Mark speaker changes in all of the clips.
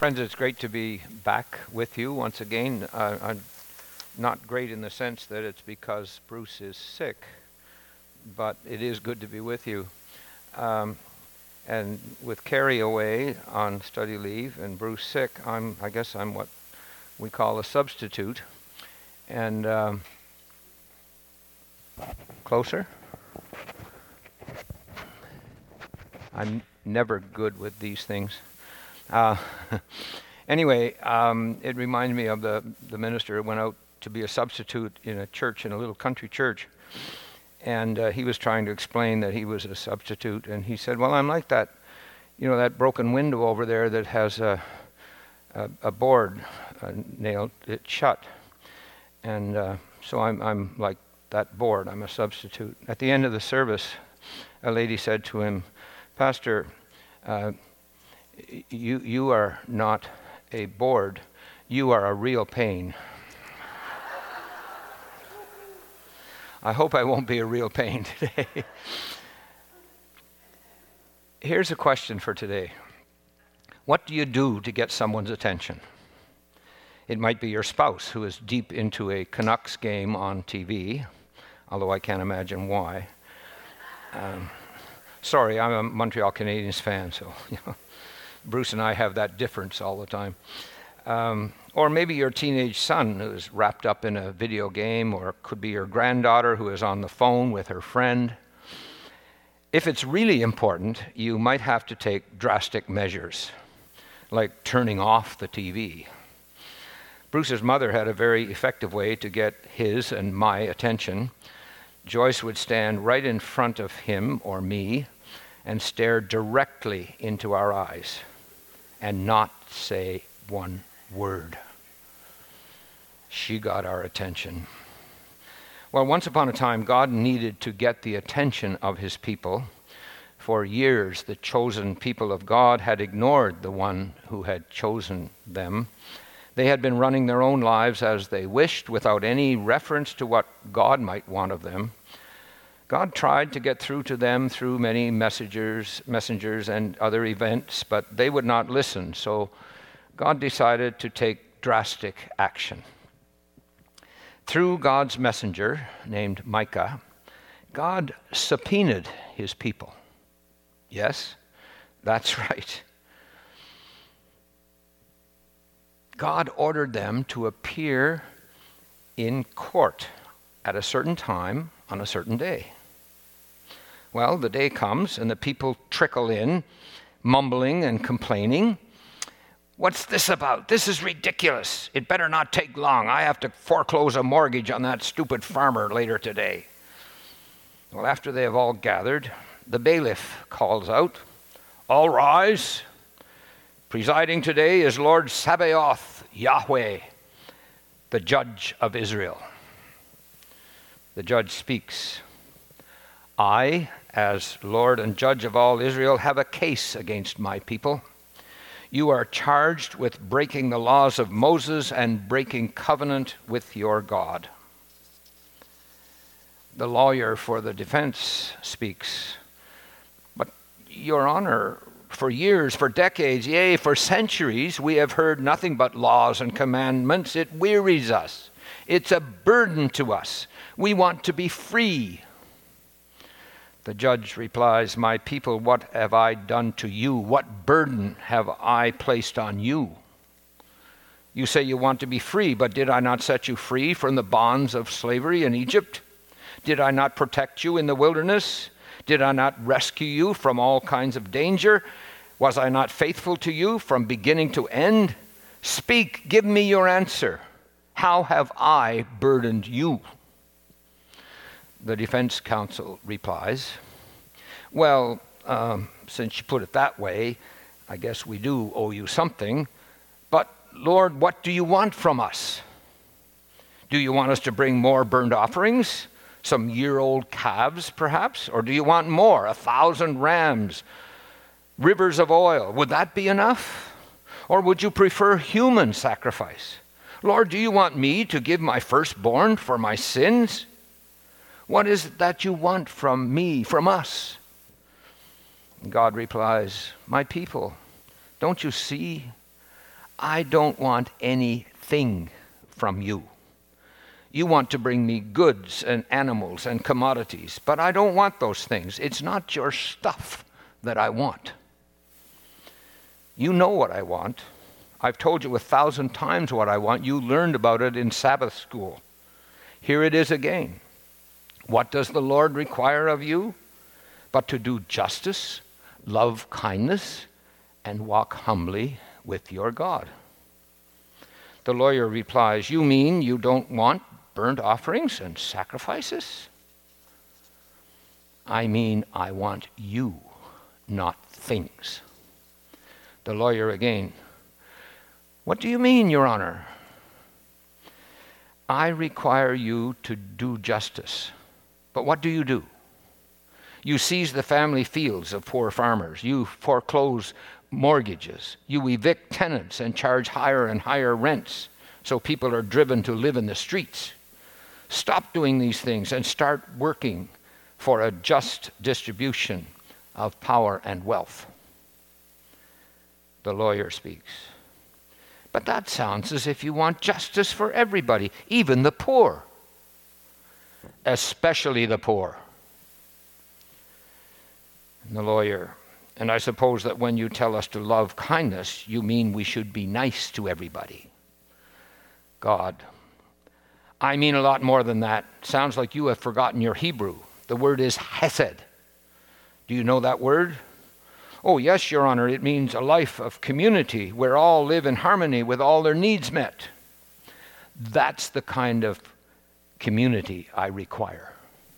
Speaker 1: Friends, it's great to be back with you once again. I'm not great in the sense that it's because Bruce is sick, but it is good to be with you. And with Carrie away on study leave and Bruce sick, I guess I'm what we call a substitute. And closer? I'm never good with these things. Anyway, it reminded me of the minister who went out to be a substitute in a church, in a little country church. And he was trying to explain that he was a substitute. And he said, well, I'm like that, that broken window over there that has a board nailed it shut. And so I'm like that board. I'm a substitute. At the end of the service, a lady said to him, Pastor, you are not a board, you are a real pain. I hope I won't be a real pain today. Here's a question for today. What do you do to get someone's attention? It might be your spouse who is deep into a Canucks game on TV, although I can't imagine why. Sorry, I'm a Montreal Canadiens fan, so Bruce and I have that difference all the time. Or maybe your teenage son who's wrapped up in a video game, or it could be your granddaughter who is on the phone with her friend. If it's really important, you might have to take drastic measures, like turning off the TV. Bruce's mother had a very effective way to get his and my attention. Joyce would stand right in front of him or me and stare directly into our eyes and not say one word. She got our attention. Well, once upon a time, God needed to get the attention of his people. For years, the chosen people of God had ignored the one who had chosen them. They had been running their own lives as they wished, without any reference to what God might want of them. God tried to get through to them through many messengers and other events, but they would not listen. So God decided to take drastic action. Through God's messenger, named Micah, God subpoenaed his people. Yes, that's right. God ordered them to appear in court at a certain time on a certain day. Well, the day comes and the people trickle in, mumbling and complaining. What's this about? This is ridiculous. It better not take long. I have to foreclose a mortgage on that stupid farmer later today. Well, after they have all gathered, the bailiff calls out, all rise. Presiding today is Lord Sabaoth, Yahweh, the judge of Israel. The judge speaks. I, as Lord and judge of all Israel, have a case against my people. You are charged with breaking the laws of Moses and breaking covenant with your God. The lawyer for the defense speaks. But, Your Honor, for years, for decades, yea, for centuries, we have heard nothing but laws and commandments. It wearies us. It's a burden to us. We want to be free. The judge replies, my people, what have I done to you? What burden have I placed on you? You say you want to be free, but did I not set you free from the bonds of slavery in Egypt? Did I not protect you in the wilderness? Did I not rescue you from all kinds of danger? Was I not faithful to you from beginning to end? Speak, give me your answer. How have I burdened you? The defense counsel replies, well, since you put it that way, I guess we do owe you something. But, Lord, what do you want from us? Do you want us to bring more burnt offerings? Some year-old calves, perhaps? Or do you want more, 1,000 rams, rivers of oil? Would that be enough? Or would you prefer human sacrifice? Lord, do you want me to give my firstborn for my sins? What is it that you want from me, from us? And God replies, my people, don't you see? I don't want anything from you. You want to bring me goods and animals and commodities, but I don't want those things. It's not your stuff that I want. You know what I want. I've told you 1,000 times what I want. You learned about it in Sabbath school. Here it is again. What does the Lord require of you? But to do justice, love kindness, and walk humbly with your God. The lawyer replies, you mean you don't want burnt offerings and sacrifices? I mean, I want you, not things. The lawyer again, what do you mean, Your Honor? I require you to do justice. But what do? You seize the family fields of poor farmers. You foreclose mortgages. You evict tenants and charge higher and higher rents, so people are driven to live in the streets. Stop doing these things and start working for a just distribution of power and wealth. The lawyer speaks. But that sounds as if you want justice for everybody, even the poor, especially the poor. And the lawyer, and I suppose that when you tell us to love kindness, you mean we should be nice to everybody. God, I mean a lot more than that. Sounds like you have forgotten your Hebrew. The word is hesed. Do you know that word? Oh, yes, Your Honor, it means a life of community where all live in harmony with all their needs met. That's the kind of community I require.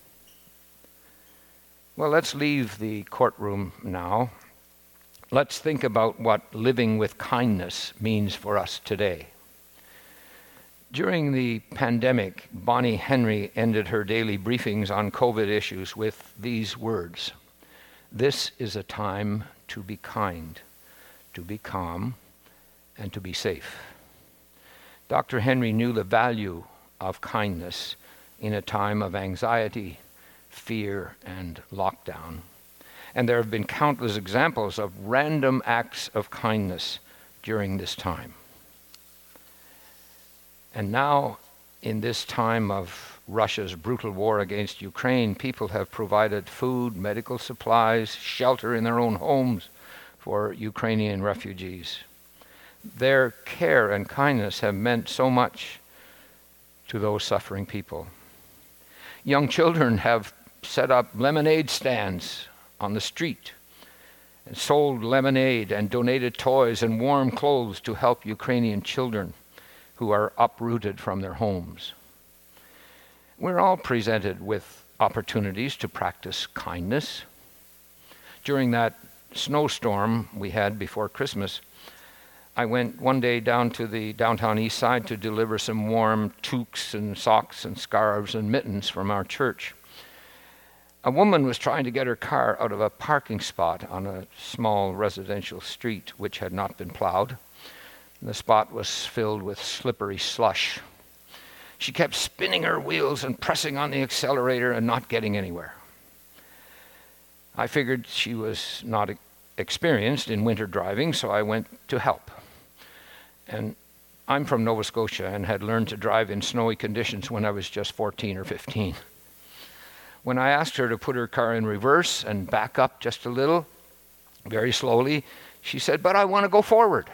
Speaker 1: Well, let's leave the courtroom now. Let's think about what living with kindness means for us today. During the pandemic, Bonnie Henry ended her daily briefings on COVID issues with these words. This is a time to be kind, to be calm, and to be safe. Dr. Henry knew the value of kindness in a time of anxiety, fear, and lockdown. And there have been countless examples of random acts of kindness during this time. And now, in this time of Russia's brutal war against Ukraine, people have provided food, medical supplies, shelter in their own homes for Ukrainian refugees. Their care and kindness have meant so much to those suffering people. Young children have set up lemonade stands on the street and sold lemonade and donated toys and warm clothes to help Ukrainian children who are uprooted from their homes. We're all presented with opportunities to practice kindness. During that snowstorm we had before Christmas, I went one day down to the downtown east side to deliver some warm toques and socks and scarves and mittens from our church. A woman was trying to get her car out of a parking spot on a small residential street which had not been plowed. The spot was filled with slippery slush. She kept spinning her wheels and pressing on the accelerator and not getting anywhere. I figured she was not experienced in winter driving, so I went to help. And I'm from Nova Scotia and had learned to drive in snowy conditions when I was just 14 or 15. When I asked her to put her car in reverse and back up just a little, very slowly, she said, "But I want to go forward."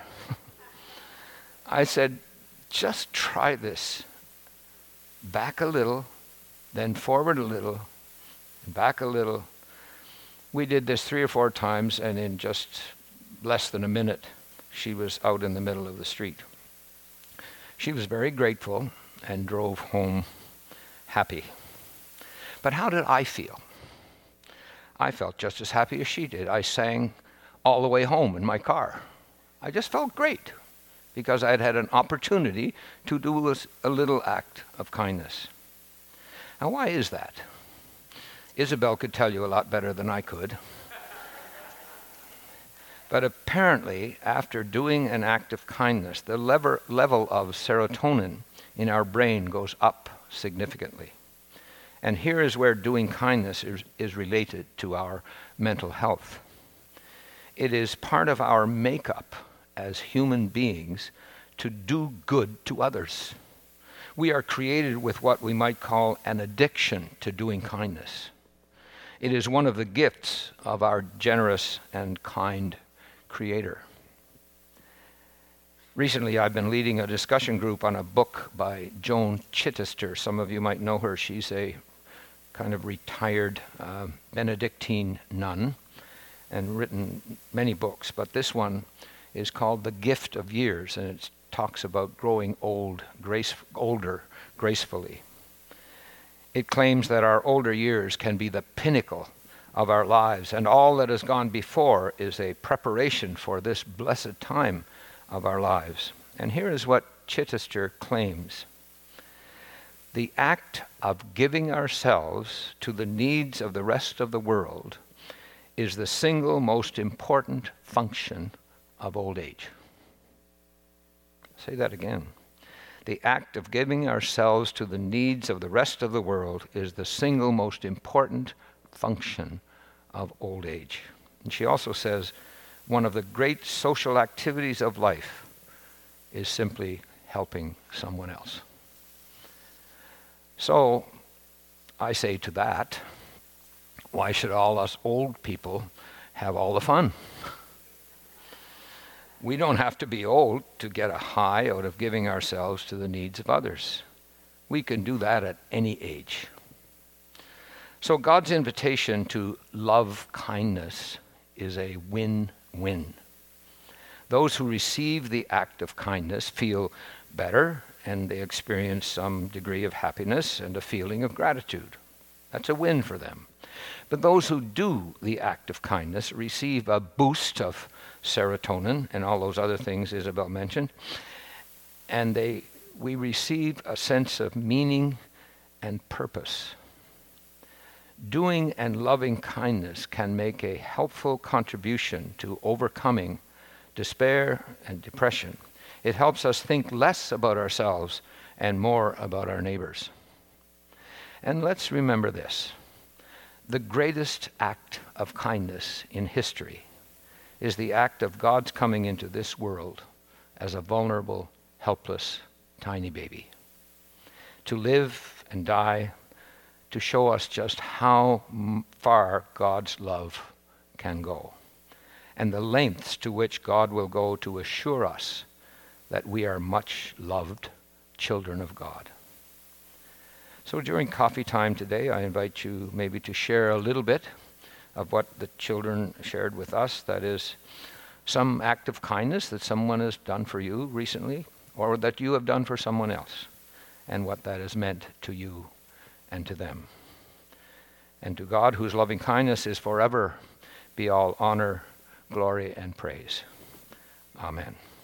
Speaker 1: I said, "Just try this. Back a little, then forward a little, and back a little." We did this 3 or 4 times, and in just less than a minute, she was out in the middle of the street. She was very grateful and drove home happy. But how did I feel? I felt just as happy as she did. I sang all the way home in my car. I just felt great because I had had an opportunity to do a little act of kindness. Now, why is that? Isabel could tell you a lot better than I could. But apparently, after doing an act of kindness, the level of serotonin in our brain goes up significantly. And here is where doing kindness is related to our mental health. It is part of our makeup as human beings to do good to others. We are created with what we might call an addiction to doing kindness. It is one of the gifts of our generous and kind Creator. Recently, I've been leading a discussion group on a book by Joan Chittister. Some of you might know her. She's a kind of retired Benedictine nun and written many books, but this one is called The Gift of Years, and it talks about growing older gracefully. It claims that our older years can be the pinnacle of our lives, and all that has gone before is a preparation for this blessed time of our lives. And here is what Chittister claims. The act of giving ourselves to the needs of the rest of the world is the single most important function of old age. Say that again. The act of giving ourselves to the needs of the rest of the world is the single most important function of old age. And she also says, one of the great social activities of life is simply helping someone else. So, I say to that, why should all us old people have all the fun? We don't have to be old to get a high out of giving ourselves to the needs of others. We can do that at any age. So God's invitation to love kindness is a win-win. Those who receive the act of kindness feel better, and they experience some degree of happiness and a feeling of gratitude. That's a win for them. But those who do the act of kindness receive a boost of serotonin and all those other things Isabel mentioned, and we receive a sense of meaning and purpose. Doing and loving kindness can make a helpful contribution to overcoming despair and depression. It helps us think less about ourselves and more about our neighbors. And let's remember this. The greatest act of kindness in history is the act of God's coming into this world as a vulnerable, helpless, tiny baby. To live and die, to show us just how far God's love can go, and the lengths to which God will go to assure us that we are much loved children of God. So during coffee time today, I invite you maybe to share a little bit of what the children shared with us. That is, some act of kindness that someone has done for you recently, or that you have done for someone else, and what that has meant to you and to them. And to God, whose loving kindness is forever, be all honor, glory, and praise. Amen.